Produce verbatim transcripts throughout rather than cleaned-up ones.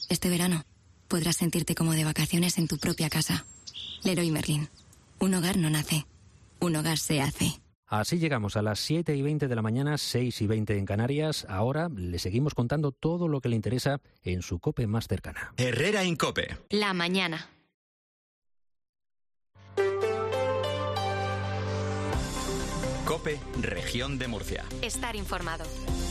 Este verano podrás sentirte como de vacaciones en tu propia casa. Leroy Merlin. Un hogar no nace, un hogar se hace. Así llegamos a las siete y veinte de la mañana, seis y veinte en Canarias. Ahora le seguimos contando todo lo que le interesa en su COPE más cercana. Herrera en COPE. La mañana. COPE, Región de Murcia. Estar informado.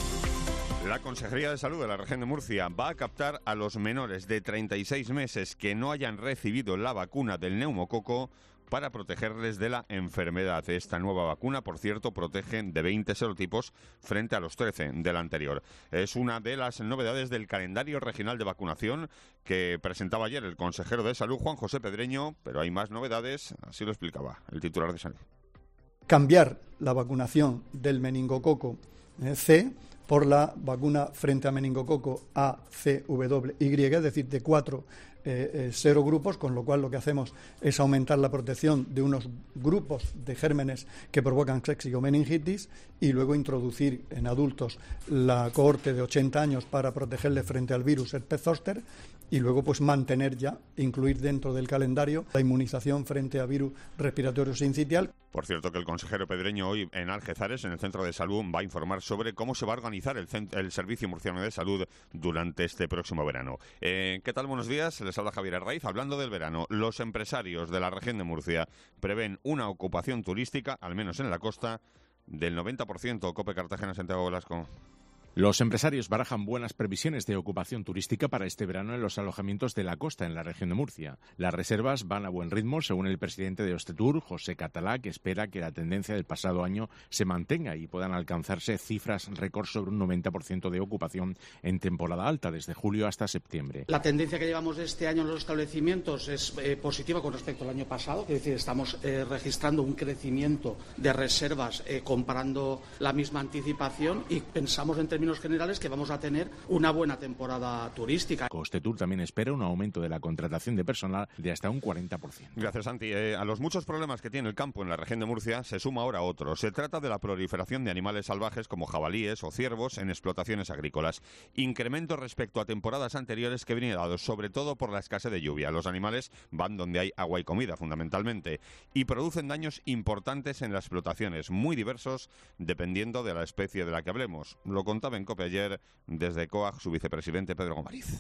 La Consejería de Salud de la Región de Murcia va a captar a los menores de treinta y seis meses que no hayan recibido la vacuna del neumococo para protegerles de la enfermedad. Esta nueva vacuna, por cierto, protege de veinte serotipos frente a los trece de la anterior. Es una de las novedades del calendario regional de vacunación que presentaba ayer el consejero de Salud, Juan José Pedreño, pero hay más novedades, así lo explicaba el titular de Salud. Cambiar la vacunación del meningococo eh, C por la vacuna frente a meningococo A C W Y, es decir, de cuatro eh, eh, serogrupos, con lo cual lo que hacemos es aumentar la protección de unos grupos de gérmenes que provocan sepsis o meningitis y luego introducir en adultos la cohorte de ochenta años para protegerle frente al virus herpes zóster y luego pues mantener ya, incluir dentro del calendario la inmunización frente a virus respiratorio sincitial. Por cierto que el consejero Pedreño hoy en Algezares, en el Centro de Salud, va a informar sobre cómo se va a organizar el, el Servicio Murciano de Salud durante este próximo verano. Eh, ¿Qué tal? Buenos días, les habla Javier Arraiz. Hablando del verano, los empresarios de la región de Murcia prevén una ocupación turística, al menos en la costa, del noventa por ciento. COPE Cartagena, Santiago Velasco. Los empresarios barajan buenas previsiones de ocupación turística para este verano en los alojamientos de la costa en la región de Murcia. Las reservas van a buen ritmo, según el presidente de Ostetur, José Catalá, que espera que la tendencia del pasado año se mantenga y puedan alcanzarse cifras récord sobre un noventa por ciento de ocupación en temporada alta, desde julio hasta septiembre. La tendencia que llevamos este año en los establecimientos es eh, positiva con respecto al año pasado, es decir, estamos eh, registrando un crecimiento de reservas eh, comparando la misma anticipación y pensamos en términos generales que vamos a tener una buena temporada turística. Ostetur también espera un aumento de la contratación de personal de hasta un cuarenta por ciento. Gracias, Santi. Eh, a los muchos problemas que tiene el campo en la región de Murcia se suma ahora otro. Se trata de la proliferación de animales salvajes como jabalíes o ciervos en explotaciones agrícolas. Incremento respecto a temporadas anteriores que viene dado sobre todo por la escasez de lluvia. Los animales van donde hay agua y comida, fundamentalmente, y producen daños importantes en las explotaciones, muy diversos dependiendo de la especie de la que hablemos. Lo contaba en COPE ayer desde COAG su vicepresidente Pedro Gomariz.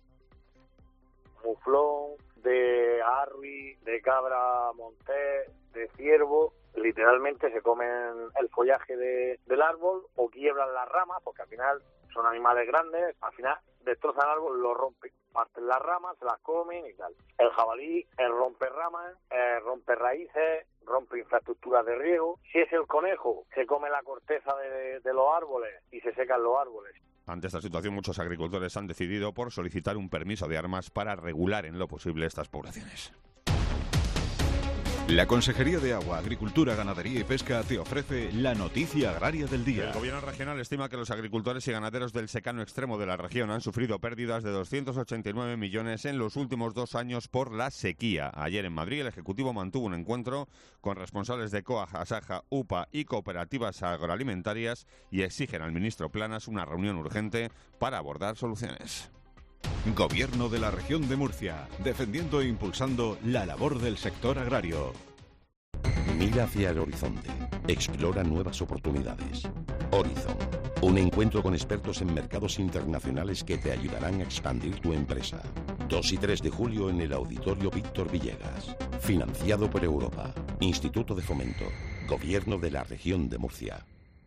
Muflón, de arbi, de cabra montés, de ciervo, literalmente se comen el follaje de, del árbol o quiebran las ramas, porque al final son animales grandes, al final destrozan el árbol, lo rompen, parten las ramas, se las comen y tal. El jabalí el rompe ramas, el rompe raíces, rompe infraestructuras de riego. Si es el conejo, se come la corteza de, de los árboles y se secan los árboles. Ante esta situación, muchos agricultores han decidido por solicitar un permiso de armas para regular en lo posible estas poblaciones. La Consejería de Agua, Agricultura, Ganadería y Pesca te ofrece la noticia agraria del día. El Gobierno regional estima que los agricultores y ganaderos del secano extremo de la región han sufrido pérdidas de doscientos ochenta y nueve millones en los últimos dos años por la sequía. Ayer en Madrid el Ejecutivo mantuvo un encuentro con responsables de COAG, ASAJA, UPA y cooperativas agroalimentarias y exigen al ministro Planas una reunión urgente para abordar soluciones. Gobierno de la región de Murcia, defendiendo e impulsando la labor del sector agrario. Mira hacia el horizonte, explora nuevas oportunidades. Horizon, un encuentro con expertos en mercados internacionales que te ayudarán a expandir tu empresa. dos y tres de julio en el Auditorio Víctor Villegas. Financiado por Europa, Instituto de Fomento, Gobierno de la región de Murcia.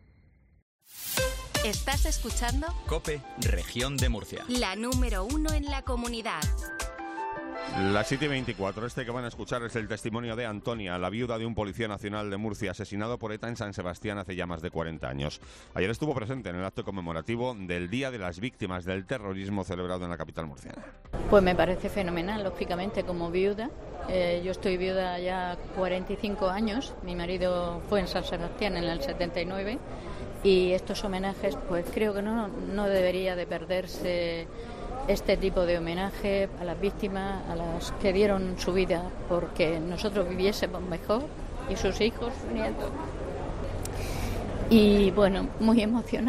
¿Estás escuchando? COPE, Región de Murcia. La número uno en la comunidad. Las siete y veinticuatro. Este que van a escuchar es el testimonio de Antonia, la viuda de un policía nacional de Murcia asesinado por ETA en San Sebastián hace ya más de cuarenta años. Ayer estuvo presente en el acto conmemorativo del Día de las Víctimas del Terrorismo celebrado en la capital murciana. Pues me parece fenomenal, lógicamente, como viuda. Eh, yo estoy viuda ya cuarenta y cinco años. Mi marido fue en San Sebastián en el setenta y nueve. Y estos homenajes, pues creo que no, no debería de perderse este tipo de homenaje a las víctimas, a las que dieron su vida porque nosotros viviésemos mejor y sus hijos, sus nietos. Y bueno, muy emocionada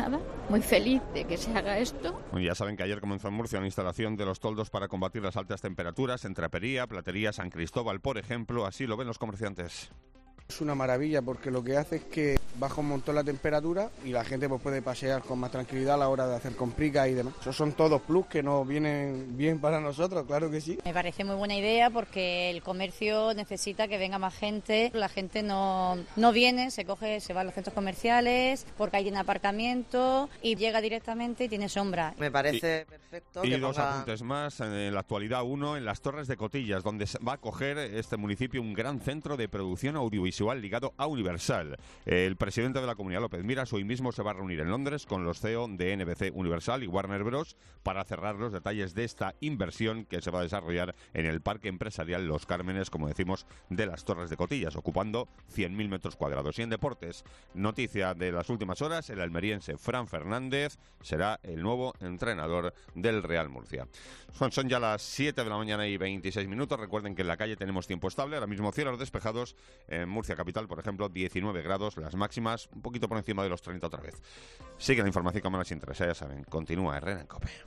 muy feliz de que se haga esto. Bueno, ya saben que ayer comenzó en Murcia la instalación de los toldos para combatir las altas temperaturas en Trapería, Platería, San Cristóbal, por ejemplo. Así lo ven los comerciantes. Es una maravilla porque lo que hace es que baja un montón la temperatura y la gente pues puede pasear con más tranquilidad a la hora de hacer compricas y demás. Esos son todos plus que nos vienen bien para nosotros, claro que sí. Me parece muy buena idea porque el comercio necesita que venga más gente. La gente no, no viene, se coge, se va a los centros comerciales porque hay un aparcamiento y llega directamente y tiene sombra. Me parece y, perfecto. Y que dos ponga... apuntes más. En la actualidad, uno en las Torres de Cotillas, donde va a acoger este municipio un gran centro de producción audiovisual ligado a Universal. El presidente de la Comunidad, López Miras, hoy mismo se va a reunir en Londres con los C E O de N B C Universal y Warner Bros. Para cerrar los detalles de esta inversión que se va a desarrollar en el Parque Empresarial Los Cármenes, como decimos, de las Torres de Cotillas, ocupando cien mil metros cuadrados. Y en deportes, noticia de las últimas horas, el almeriense Fran Fernández será el nuevo entrenador del Real Murcia. Son, son ya las siete de la mañana y veintiséis minutos. Recuerden que en la calle tenemos tiempo estable, ahora mismo cielos despejados. En Murcia capital, por ejemplo, diecinueve grados, las máximas un poquito por encima de los treinta otra vez. Sigue la información que más les interesa, ya saben. Continúa Herrera en COPE.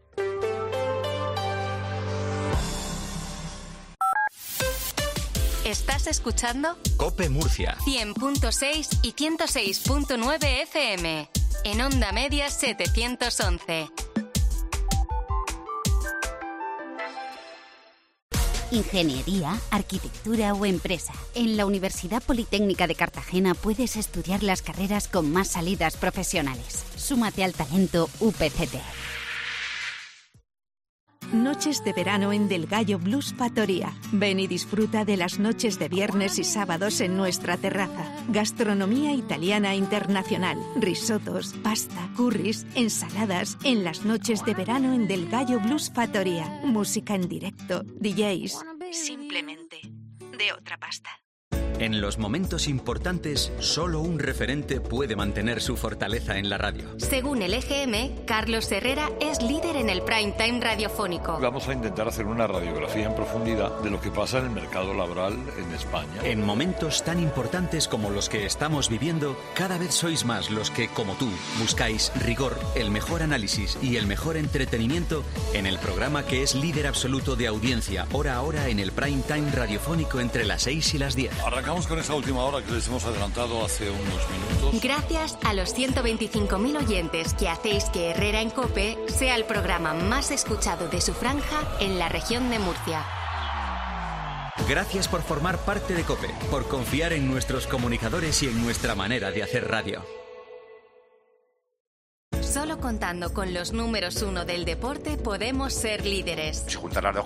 ¿Estás escuchando? COPE Murcia. cien punto seis y ciento seis punto nueve F M. En onda media setecientos once. Ingeniería, arquitectura o empresa. En la Universidad Politécnica de Cartagena puedes estudiar las carreras con más salidas profesionales. Súmate al talento U P C T. Noches de verano en Del Gallo Blues Factoría. Ven y disfruta de las noches de viernes y sábados en nuestra terraza. Gastronomía italiana internacional, risotos, pasta, curries, ensaladas. En las noches de verano en Del Gallo Blues Factoría. Música en directo, D Js. Simplemente de otra pasta. En los momentos importantes, solo un referente puede mantener su fortaleza en la radio. Según el E G M, Carlos Herrera es líder en el prime time radiofónico. Vamos a intentar hacer una radiografía en profundidad de lo que pasa en el mercado laboral en España. En momentos tan importantes como los que estamos viviendo, cada vez sois más los que, como tú, buscáis rigor, el mejor análisis y el mejor entretenimiento en el programa que es líder absoluto de audiencia, hora a hora en el prime time radiofónico entre las seis y las diez. Arrancamos con esa última hora que les hemos adelantado hace unos minutos. Gracias a los ciento veinticinco mil oyentes que hacéis que Herrera en COPE sea el programa más escuchado de su franja en la región de Murcia. Gracias por formar parte de COPE, por confiar en nuestros comunicadores y en nuestra manera de hacer radio. Solo contando con los números uno del deporte podemos ser líderes. Si juntas las dos